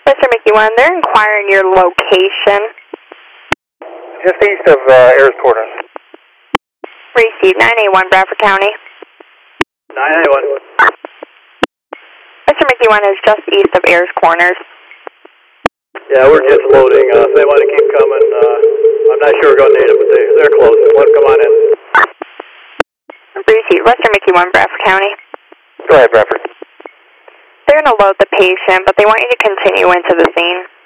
Mr. Mickey One, they're inquiring your location. Just east of Ayers Corners. Received 981 Bradford County. 981. Mr. Mickey One is just east of Ayers Corners. Yeah, we're just loading. If they want to keep coming, I'm not sure we're going to need it, but they're close. Let them come on in. Received Western Mickey One Bradford County. Go ahead, Bradford. They're going to load the patient, but they want you to continue into the scene.